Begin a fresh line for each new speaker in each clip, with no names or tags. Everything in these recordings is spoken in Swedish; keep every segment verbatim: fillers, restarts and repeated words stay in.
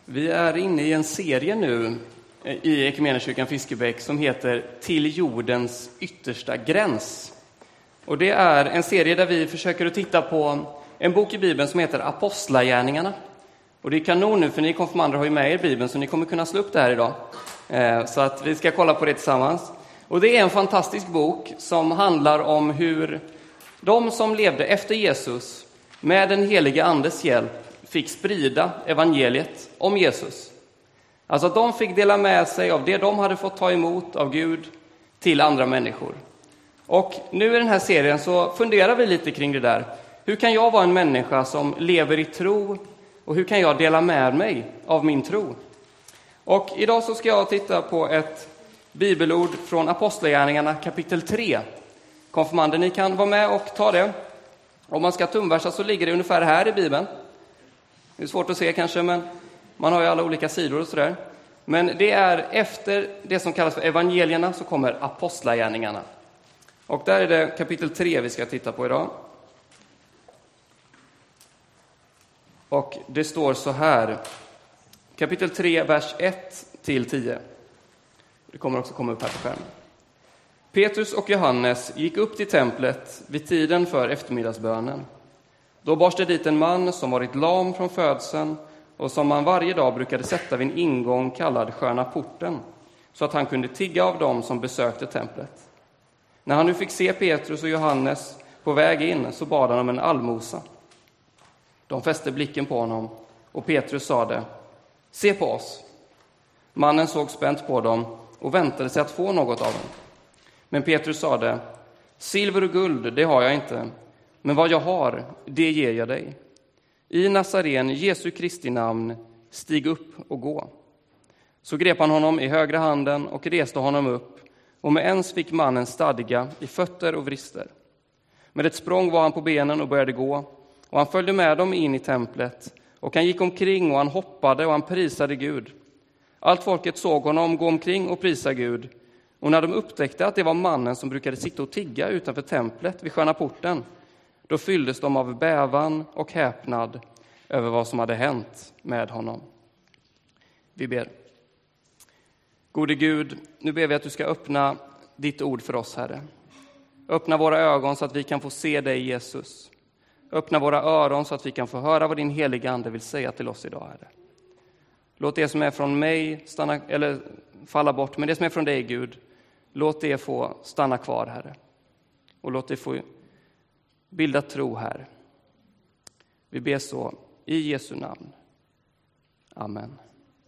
Vi är inne i en serie nu i Equmeniakyrkan Fiskebäck som heter Till jordens yttersta gräns. Och det är en serie där vi försöker att titta på en bok i Bibeln som heter Apostlagärningarna. Och det är kanon nu, för ni konfirmander har ju med er Bibeln, så ni kommer kunna slå upp det här idag. Så att vi ska kolla på det tillsammans. Och det är en fantastisk bok som handlar om hur de som levde efter Jesus med den heliga andes hjälp fick sprida evangeliet om Jesus. Alltså att de fick dela med sig av det de hade fått ta emot av Gud till andra människor. Och nu i den här serien så funderar vi lite kring det där. Hur kan jag vara en människa som lever i tro, och hur kan jag dela med mig av min tro? Och idag så ska jag titta på ett bibelord från Apostlagärningarna kapitel tre. Konfirmander, ni kan vara med och ta det. Om man ska tumversa så ligger det ungefär här i Bibeln. Det är svårt att se kanske, men man har ju alla olika sidor och sådär. Men det är efter det som kallas för evangelierna så kommer apostlagärningarna. Och där är det kapitel tre vi ska titta på idag. Och det står så här. Kapitel tre, vers ett till tio. Det kommer också komma upp här på skärmen. Petrus och Johannes gick upp till templet vid tiden för eftermiddagsbönen. Då bars det dit en man som varit lam från födseln och som man varje dag brukade sätta vid en ingång kallad Sköna porten, så att han kunde tigga av dem som besökte templet. När han nu fick se Petrus och Johannes på väg in så bad han om en allmosa. De fäste blicken på honom och Petrus sade: "Se på oss." Mannen såg spänt på dem och väntade sig att få något av dem. Men Petrus sade: "Silver och guld, det har jag inte, men vad jag har, det ger jag dig. I Nazaren, Jesu Kristi namn, stig upp och gå." Så grep han honom i högra handen och reste honom upp, och med ens fick mannen stadga i fötter och vrister. Med ett språng var han på benen och började gå, och han följde med dem in i templet, och han gick omkring och han hoppade och han prisade Gud. Allt folket såg honom gå omkring och prisa Gud, och när de upptäckte att det var mannen som brukade sitta och tigga utanför templet vid Sköna porten, då fylldes de av bävan och häpnad över vad som hade hänt med honom. Vi ber. Gode Gud, nu ber vi att du ska öppna ditt ord för oss, Herre. Öppna våra ögon så att vi kan få se dig, Jesus. Öppna våra öron så att vi kan få höra vad din heliga ande vill säga till oss idag, Herre. Låt det som är från mig stanna, eller falla bort, men det som är från dig, Gud, låt det få stanna kvar, Herre. Och låt det få bilda tro, Herre. Vi ber så i Jesu namn. Amen.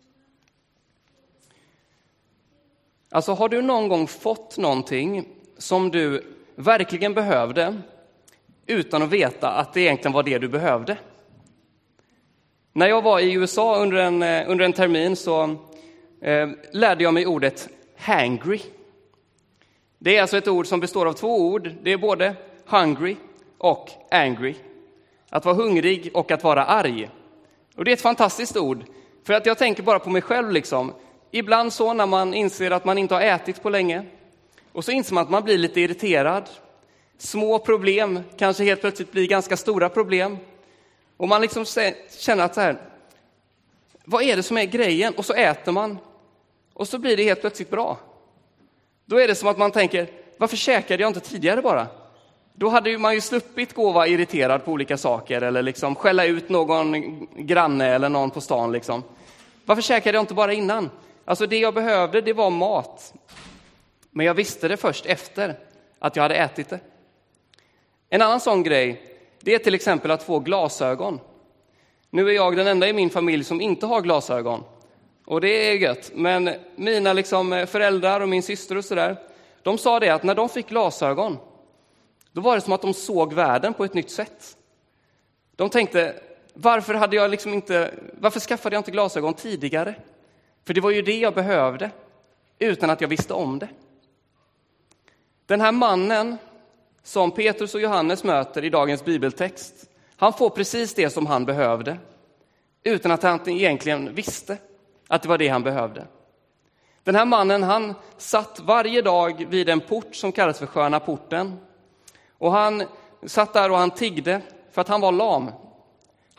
Alltså, har du någon gång fått någonting som du verkligen behövde utan att veta att det egentligen var det du behövde? När jag var i U S A under en, under en termin så eh, lärde jag mig ordet hangry. Det är alltså ett ord som består av två ord. Det är både hungry och angry. Att vara hungrig och att vara arg. Och det är ett fantastiskt ord. För att jag tänker bara på mig själv liksom. Ibland så när man inser att man inte har ätit på länge. Och så inser man att man blir lite irriterad. Små problem kanske helt plötsligt blir ganska stora problem. Och man liksom känner att så här, vad är det som är grejen? Och så äter man. Och så blir det helt plötsligt bra. Då är det som att man tänker, varför käkade jag inte tidigare bara? Då hade man ju sluppit gå och vara irriterad på olika saker. Eller liksom skälla ut någon granne eller någon på stan. Liksom. Varför käkade jag inte bara innan? Alltså det jag behövde, det var mat. Men jag visste det först efter att jag hade ätit det. En annan sån grej, det är till exempel att få glasögon. Nu är jag den enda i min familj som inte har glasögon. Och det är gött. Men mina liksom föräldrar och min syster och sådär, de sa det att när de fick glasögon, då var det som att de såg världen på ett nytt sätt. De tänkte, varför hade jag liksom inte, varför skaffade jag inte glasögon tidigare? För det var ju det jag behövde, utan att jag visste om det. Den här mannen som Petrus och Johannes möter i dagens bibeltext, han får precis det som han behövde, utan att han egentligen visste att det var det han behövde. Den här mannen, han satt varje dag vid en port som kallas för Sköna porten. Och han satt där och han tiggde för att han var lam.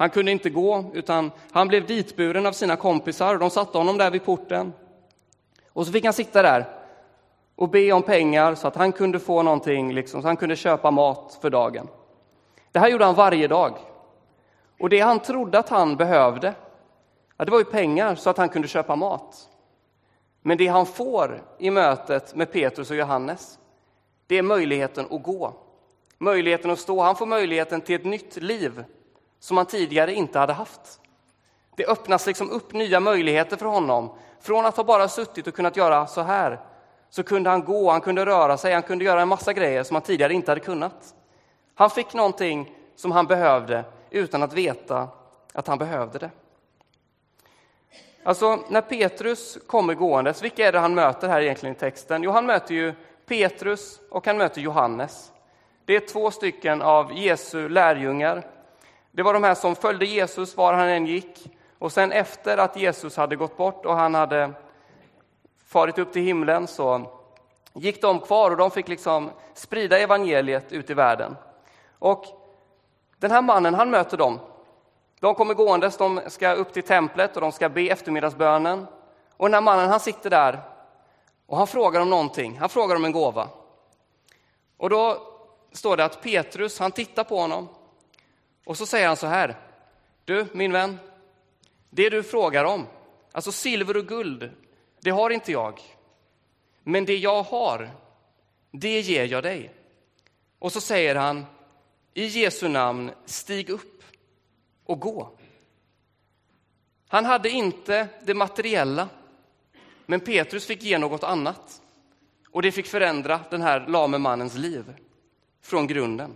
Han kunde inte gå, utan han blev ditburen av sina kompisar. De satte honom där vid porten. Och så fick han sitta där och be om pengar så att han kunde få någonting, liksom, så han kunde köpa mat för dagen. Det här gjorde han varje dag. Och det han trodde att han behövde, ja, det var ju pengar så att han kunde köpa mat. Men det han får i mötet med Petrus och Johannes, det är möjligheten att gå. Möjligheten att stå. Han får möjligheten till ett nytt liv som han tidigare inte hade haft. Det öppnas liksom upp nya möjligheter för honom. Från att ha bara suttit och kunnat göra så här, så kunde han gå, han kunde röra sig, han kunde göra en massa grejer som han tidigare inte hade kunnat. Han fick någonting som han behövde utan att veta att han behövde det. Alltså när Petrus kommer gåendes, vilka är det han möter här egentligen i texten? Jo, han möter ju Petrus och han möter Johannes. Det är två stycken av Jesu lärjungar. Det var de här som följde Jesus var han än gick. Och sen efter att Jesus hade gått bort och han hade farit upp till himlen, så gick de kvar och de fick liksom sprida evangeliet ut i världen. Och den här mannen, han möter dem. De kommer gåendes, de ska upp till templet och de ska be eftermiddagsbönen. Och den här mannen, han sitter där och han frågar om någonting. Han frågar om en gåva. Och då står det att Petrus, han tittar på honom. Och så säger han så här: du, min vän, det du frågar om, alltså silver och guld, det har inte jag. Men det jag har, det ger jag dig. Och så säger han: i Jesu namn, stig upp och gå. Han hade inte det materiella, men Petrus fick ge något annat. Och det fick förändra den här lame mannens liv från grunden.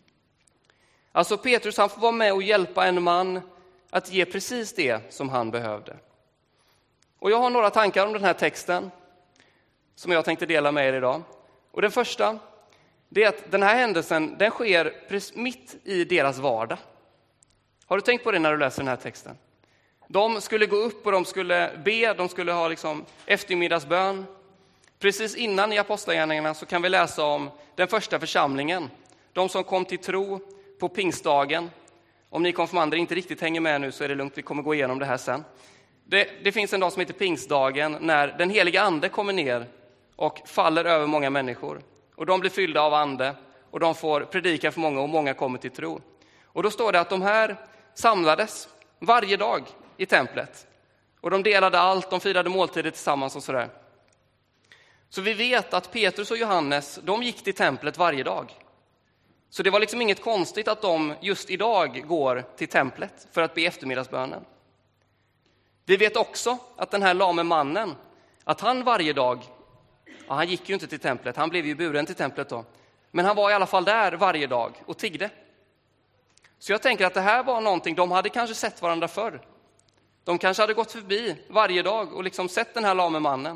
Alltså Petrus, han får vara med och hjälpa en man att ge precis det som han behövde. Och jag har några tankar om den här texten som jag tänkte dela med er idag. Och den första, det är att den här händelsen, den sker mitt i deras vardag. Har du tänkt på det när du läser den här texten? De skulle gå upp och de skulle be, de skulle ha liksom eftermiddagsbön. Precis innan i Apostlagärningarna så kan vi läsa om den första församlingen. De som kom till tro på pingstdagen. Om ni konfirmander inte riktigt hänger med nu så är det lugnt, vi kommer gå igenom det här sen. Det, det finns en dag som heter pingstdagen när den heliga ande kommer ner och faller över många människor. Och de blir fyllda av ande och de får predika för många och många kommer till tro. Och då står det att de här samlades varje dag i templet. Och de delade allt, de firade måltider tillsammans och sådär. Så vi vet att Petrus och Johannes, de gick till templet varje dag. Så det var liksom inget konstigt att de just idag går till templet för att be eftermiddagsbönen. Vi vet också att den här lame mannen, att han varje dag, ja, han gick ju inte till templet, han blev ju buren till templet då. Men han var i alla fall där varje dag och tiggde. Så jag tänker att det här var någonting, de hade kanske sett varandra förr. De kanske hade gått förbi varje dag och liksom sett den här lame mannen.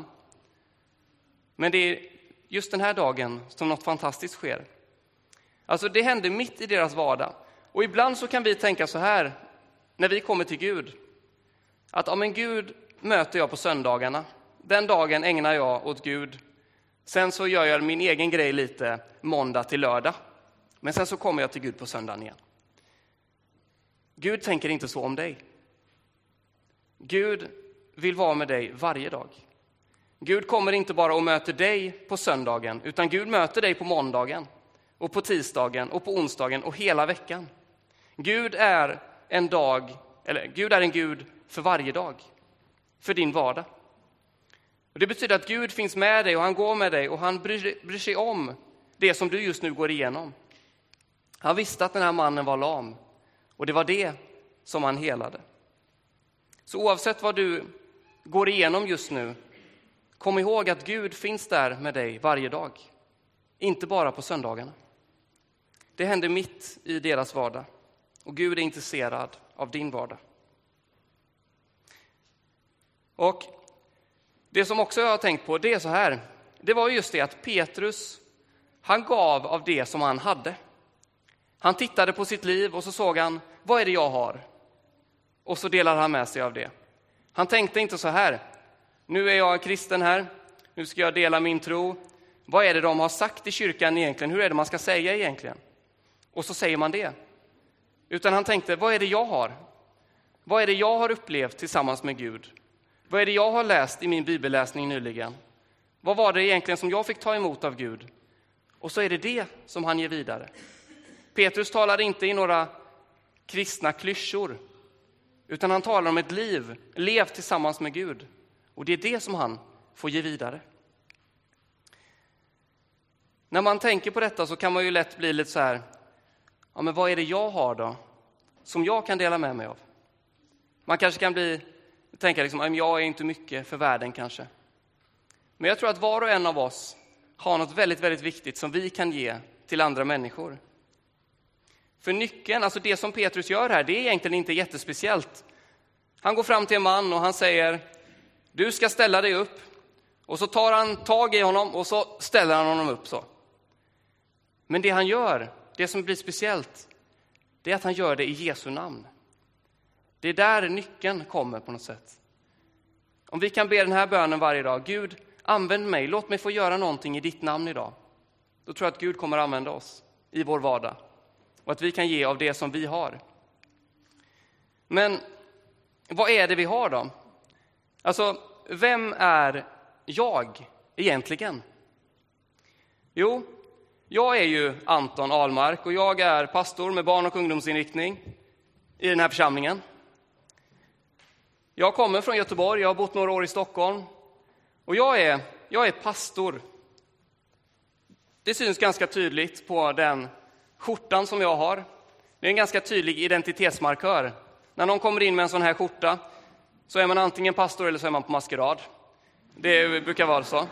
Men det är just den här dagen som något fantastiskt sker. Alltså det hände mitt i deras vardag. Och ibland så kan vi tänka så här, när vi kommer till Gud. Att om en Gud möter jag på söndagarna. Den dagen ägnar jag åt Gud. Sen så gör jag min egen grej lite måndag till lördag. Men sen så kommer jag till Gud på söndagen igen. Gud tänker inte så om dig. Gud vill vara med dig varje dag. Gud kommer inte bara och möter dig på söndagen, utan Gud möter dig på måndagen och på tisdagen och på onsdagen och hela veckan. Gud är en dag, eller Gud är en Gud för varje dag, för din vardag. Och det betyder att Gud finns med dig och han går med dig och han bryr, bryr sig om det som du just nu går igenom. Han visste att den här mannen var lam och det var det som han helade. Så oavsett vad du går igenom just nu, kom ihåg att Gud finns där med dig varje dag. Inte bara på söndagarna. Det händer mitt i deras vardag. Och Gud är intresserad av din vardag. Och det som också jag har tänkt på, det är så här. Det var just det att Petrus, han gav av det som han hade. Han tittade på sitt liv och så såg han, vad är det jag har? Och så delade han med sig av det. Han tänkte inte så här, nu är jag kristen här, nu ska jag dela min tro. Vad är det de har sagt i kyrkan egentligen? Hur är det man ska säga egentligen? Och så säger man det. Utan han tänkte, vad är det jag har? Vad är det jag har upplevt tillsammans med Gud? Vad är det jag har läst i min bibelläsning nyligen? Vad var det egentligen som jag fick ta emot av Gud? Och så är det det som han ger vidare. Petrus talar inte i några kristna klyschor, utan han talar om ett liv, levt tillsammans med Gud. Och det är det som han får ge vidare. När man tänker på detta så kan man ju lätt bli lite så här, ja men vad är det jag har då? Som jag kan dela med mig av. Man kanske kan bli, tänka liksom, jag är inte mycket för världen kanske. Men jag tror att var och en av oss har något väldigt, väldigt viktigt som vi kan ge till andra människor. För nyckeln, alltså det som Petrus gör här, det är egentligen inte jättespeciellt. Han går fram till en man och han säger, du ska ställa dig upp. Och så tar han tag i honom och så ställer han honom upp så. Men det han gör, det som blir speciellt, det är att han gör det i Jesu namn. Det är där nyckeln kommer på något sätt. Om vi kan be den här bönen varje dag, Gud, använd mig, låt mig få göra någonting i ditt namn idag. Då tror jag att Gud kommer använda oss i vår vardag. Och att vi kan ge av det som vi har. Men vad är det vi har då? Alltså, vem är jag egentligen? Jo, jag är ju Anton Ahlmark och jag är pastor med barn- och ungdomsinriktning i den här församlingen. Jag kommer från Göteborg, jag har bott några år i Stockholm. Och jag är, jag är pastor. Det syns ganska tydligt på den skjortan som jag har. Det är en ganska tydlig identitetsmarkör. När någon kommer in med en sån här skjorta så är man antingen pastor eller så är man på maskerad. Det brukar vara så.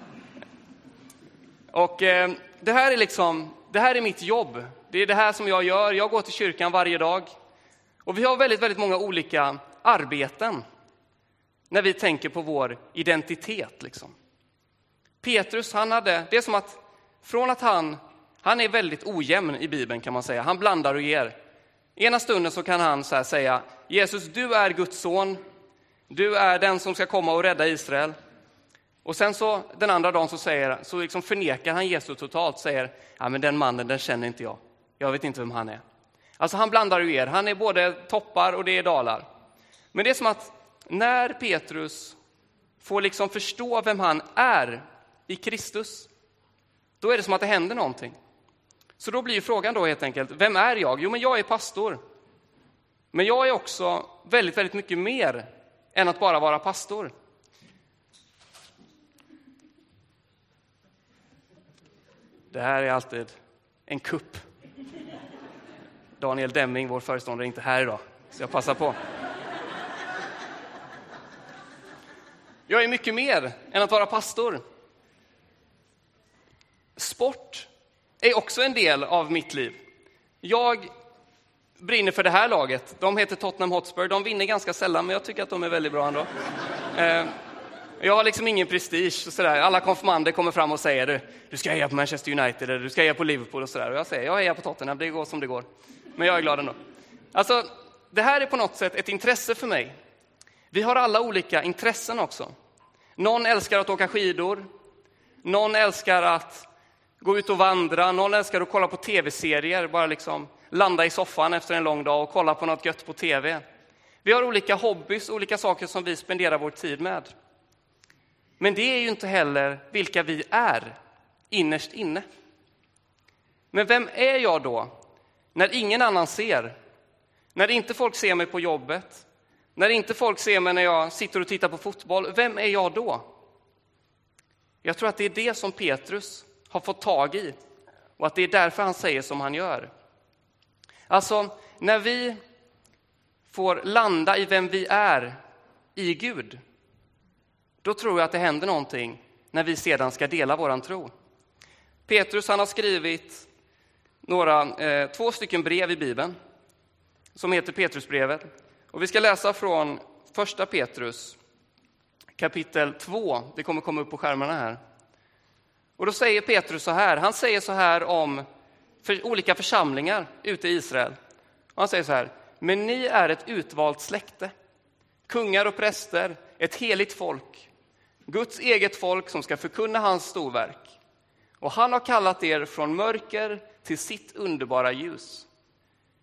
Och eh, det här är liksom, det här är mitt jobb. Det är det här som jag gör. Jag går till kyrkan varje dag. Och vi har väldigt, väldigt många olika arbeten när vi tänker på vår identitet liksom. Petrus, han hade, det är som att från att han han är väldigt ojämn i Bibeln kan man säga. Han blandar och ger. Ena stunden så kan han så här säga, Jesus, du är Guds son. Du är den som ska komma och rädda Israel. Och sen så den andra dagen så säger så liksom förnekar han Jesus totalt, säger, ja men den mannen, den känner inte jag. Jag vet inte vem han är. Alltså han blandar och ger. Han är både toppar och det är dalar. Men det är som att när Petrus får liksom förstå vem han är i Kristus, då är det som att det händer någonting. Så då blir ju frågan då helt enkelt, vem är jag? Jo, men jag är pastor. Men jag är också väldigt, väldigt mycket mer än att bara vara pastor. Det här är alltid en kupp. Daniel Demming, vår föreståndare, är inte här idag, så jag passar på. Jag är mycket mer än att vara pastor. Sport är också en del av mitt liv. Jag brinner för det här laget. De heter Tottenham Hotspur. De vinner ganska sällan, men jag tycker att de är väldigt bra ändå. Jag har liksom ingen prestige. Sådär. Alla konfirmander kommer fram och säger du, du ska heja på Manchester United eller du ska heja på Liverpool och sådär. Och jag säger, jag hejar på Tottenham, det går som det går. Men jag är glad ändå. Alltså, det här är på något sätt ett intresse för mig. Vi har alla olika intressen också. Någon älskar att åka skidor. Någon älskar att gå ut och vandra. Någon älskar att kolla på tv-serier. Bara liksom landa i soffan efter en lång dag och kolla på något gött på tv. Vi har olika hobbys, olika saker som vi spenderar vår tid med. Men det är ju inte heller vilka vi är innerst inne. Men vem är jag då när ingen annan ser? När inte folk ser mig på jobbet? När inte folk ser mig när jag sitter och tittar på fotboll? Vem är jag då? Jag tror att det är det som Petrus har fått tag i. Och att det är därför han säger som han gör. Alltså, när vi får landa i vem vi är i Gud, då tror jag att det händer någonting när vi sedan ska dela våran tro. Petrus, han har skrivit några, eh, två stycken brev i Bibeln som heter Petrusbrevet. Och vi ska läsa från första Petrus kapitel två. Det kommer komma upp på skärmarna här. Och då säger Petrus så här. Han säger så här om för olika församlingar ute i Israel. Och han säger så här. Men ni är ett utvalt släkte. Kungar och präster. Ett heligt folk. Guds eget folk som ska förkunna hans storverk. Och han har kallat er från mörker till sitt underbara ljus.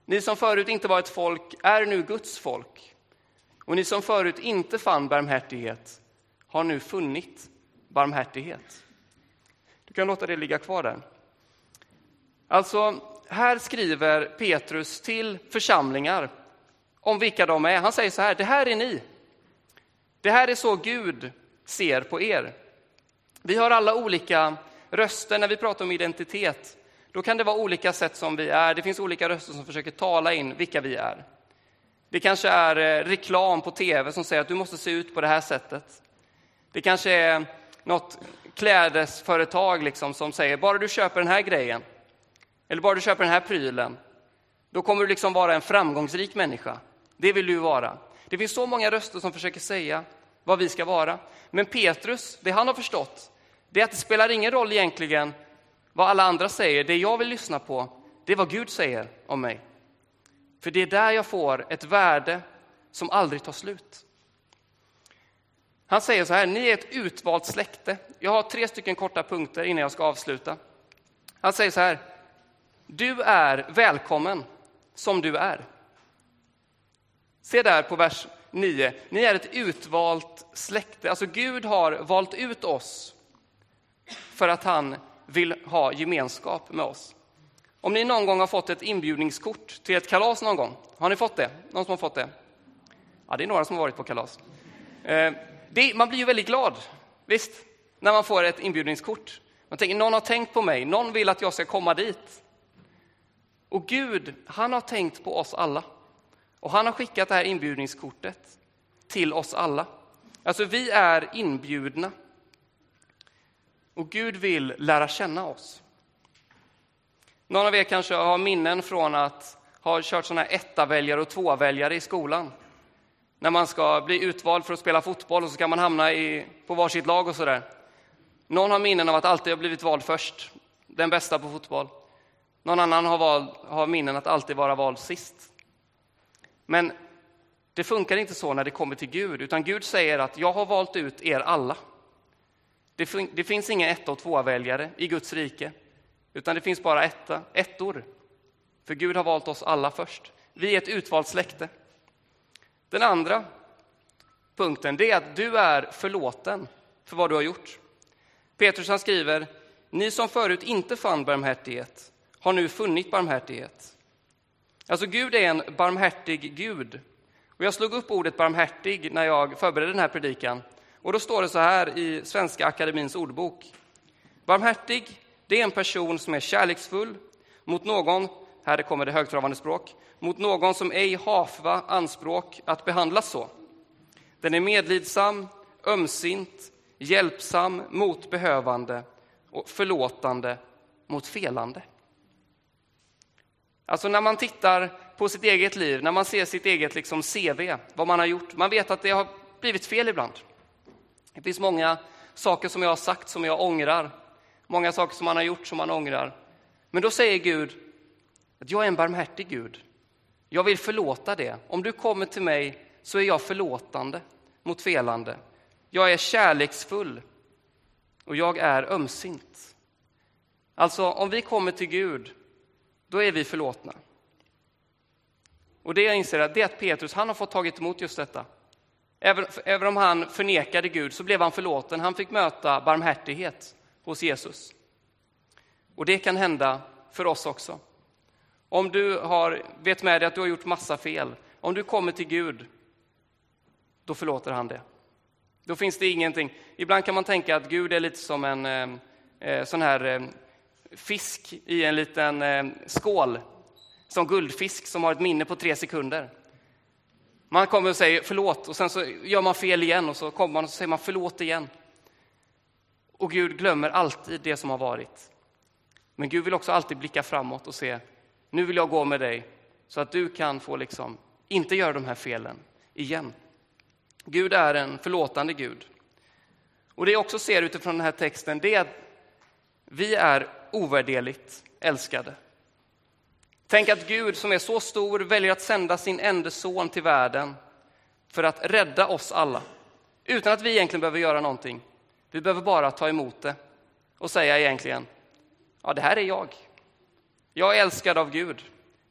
Ni som förut inte var ett folk är nu Guds folk. Och ni som förut inte fann barmhärtighet har nu funnit barmhärtighet. Du kan låta det ligga kvar där. Alltså, här skriver Petrus till församlingar om vilka de är. Han säger så här: det här är ni. Det här är så Gud ser på er. Vi har alla olika röster när vi pratar om identitet. Då kan det vara olika sätt som vi är. Det finns olika röster som försöker tala in vilka vi är. Det kanske är reklam på tv som säger att du måste se ut på det här sättet. Det kanske är något klädesföretag liksom som säger bara du köper den här grejen eller bara du köper den här prylen, då kommer du liksom vara en framgångsrik människa. Det vill du vara. Det finns så många röster som försöker säga vad vi ska vara. Men Petrus, det han har förstått, det är att det spelar ingen roll egentligen vad alla andra säger. Det jag vill lyssna på, det är vad Gud säger om mig. För det är där jag får ett värde som aldrig tar slut. Han säger så här: ni är ett utvalt släkte. Jag har tre stycken korta punkter innan jag ska avsluta. Han säger så här: du är välkommen som du är. Se där på vers nio. Ni är ett utvalt släkte. Alltså Gud har valt ut oss för att han vill ha gemenskap med oss. Om ni någon gång har fått ett inbjudningskort till ett kalas någon gång. Har ni fått det? Någon som har fått det? Ja, det är några som har varit på kalas. Eh, det, man blir ju väldigt glad, visst, när man får ett inbjudningskort. Man tänker, någon har tänkt på mig. Någon vill att jag ska komma dit. Och Gud, han har tänkt på oss alla. Och han har skickat det här inbjudningskortet till oss alla. Alltså vi är inbjudna. Och Gud vill lära känna oss. Någon av er kanske har minnen från att ha kört sådana här etta-väljare och två-väljare i skolan. När man ska bli utvald för att spela fotboll och så kan man hamna i, på varsitt lag och sådär. Någon har minnen av att alltid ha blivit vald först. Den bästa på fotboll. Någon annan har, vald, har minnen att alltid vara vald sist. Men det funkar inte så när det kommer till Gud. Utan Gud säger att jag har valt ut er alla. Det, fin- det finns inga ett- och två-väljare i Guds rike. Utan det finns bara etta, ettor. För Gud har valt oss alla först. Vi är ett utvalt släkte. Den andra punkten, det är att du är förlåten för vad du har gjort. Petrus han skriver: ni som förut inte fann barmhärtighet har nu funnit barmhärtighet. Alltså Gud är en barmhärtig Gud. Och jag slog upp ordet barmhärtig när jag förberedde den här predikan. Och då står det så här i Svenska Akademins ordbok. Barmhärtig, det är en person som är kärleksfull mot någon, här kommer det högtravande språk, mot någon som ej hafva anspråk att behandlas så. Den är medlidsam, ömsint, hjälpsam mot behövande och förlåtande mot felande. Alltså när man tittar på sitt eget liv, när man ser sitt eget liksom C V, vad man har gjort, man vet att det har blivit fel ibland. Det finns många saker som jag har sagt som jag ångrar. Många saker som man har gjort som man ångrar. Men då säger Gud att jag är en barmhärtig Gud. Jag vill förlåta det. Om du kommer till mig så är jag förlåtande mot felande. Jag är kärleksfull och jag är ömsint. Alltså om vi kommer till Gud, då är vi förlåtna. Och det jag inser är att, det är att Petrus, han har fått tagit emot just detta. Även, även om han förnekade Gud så blev han förlåten. Han fick möta barmhärtighet hos Jesus. Och det kan hända för oss också. Om du har, vet med dig att du har gjort massa fel. Om du kommer till Gud, då förlåter han det. Då finns det ingenting. Ibland kan man tänka att Gud är lite som en eh, sån här eh, fisk i en liten eh, skål. Som guldfisk som har ett minne på tre sekunder. Man kommer och säger förlåt och sen så gör man fel igen och så kommer man och så säger man förlåt igen. Och Gud glömmer alltid det som har varit. Men Gud vill också alltid blicka framåt och se, nu vill jag gå med dig så att du kan få liksom inte göra de här felen igen. Gud är en förlåtande Gud. Och det jag också ser utifrån den här texten, det är att vi är ovärderligt älskade. Tänk att Gud som är så stor väljer att sända sin enda son till världen för att rädda oss alla. Utan att vi egentligen behöver göra någonting. Vi behöver bara ta emot det och säga egentligen, ja det här är jag. Jag är älskad av Gud.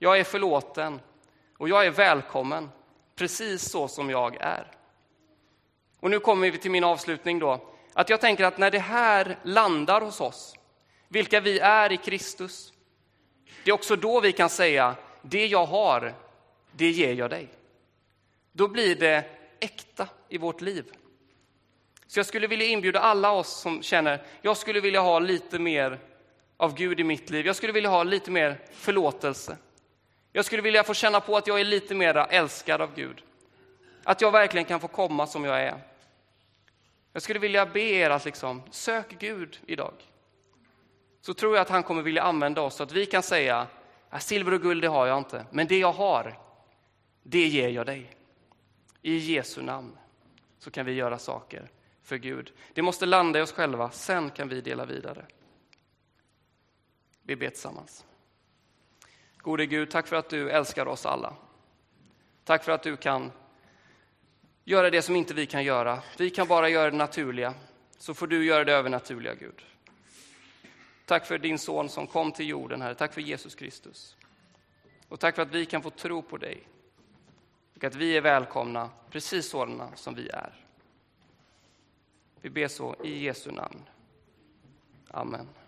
Jag är förlåten och jag är välkommen precis så som jag är. Och nu kommer vi till min avslutning då. Att jag tänker att när det här landar hos oss, vilka vi är i Kristus, det är också då vi kan säga, det jag har, det ger jag dig. Då blir det äkta i vårt liv. Så jag skulle vilja inbjuda alla oss som känner, jag skulle vilja ha lite mer av Gud i mitt liv. Jag skulle vilja ha lite mer förlåtelse. Jag skulle vilja få känna på att jag är lite mer älskad av Gud. Att jag verkligen kan få komma som jag är. Jag skulle vilja be er att liksom, sök Gud idag. Så tror jag att han kommer vilja använda oss så att vi kan säga, silver och guld det har jag inte. Men det jag har, det ger jag dig. I Jesu namn så kan vi göra saker för Gud. Det måste landa i oss själva, sen kan vi dela vidare. Vi ber tillsammans. Gode Gud, tack för att du älskar oss alla. Tack för att du kan göra det som inte vi kan göra. Vi kan bara göra det naturliga. Så får du göra det övernaturliga, Gud. Tack för din son som kom till jorden här. Tack för Jesus Kristus. Och tack för att vi kan få tro på dig. Och att vi är välkomna precis sådana som vi är. Vi ber så i Jesu namn. Amen.